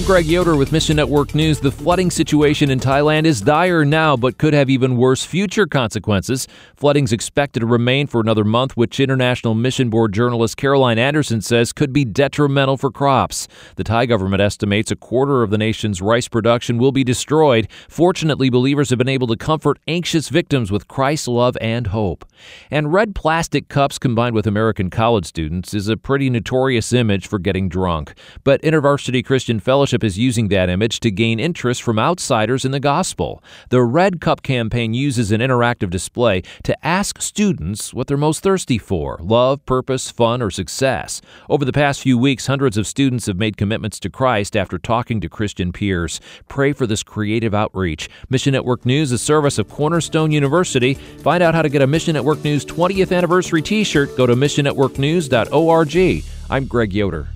Greg Yoder with Mission Network News. The flooding situation in Thailand is dire now, but could have even worse future consequences. Flooding's expected to remain for another month, which International Mission Board journalist Caroline Anderson says could be detrimental for crops. The Thai government estimates a quarter of the nation's rice production will be destroyed. Fortunately, believers have been able to comfort anxious victims with Christ's love and hope. And red plastic cups combined with American college students is a pretty notorious image for getting drunk. But InterVarsity Christian Fellowship is using that image to gain interest from outsiders in the gospel. The Red Cup campaign uses an interactive display to ask students what they're most thirsty for: love, purpose, fun, or success. Over the past few weeks, hundreds of students have made commitments to Christ after talking to Christian peers. Pray for this creative outreach. Mission Network News, a service of Cornerstone University. Find out how to get a Mission Network News 20th anniversary t-shirt. Go to missionnetworknews.org. I'm Greg Yoder.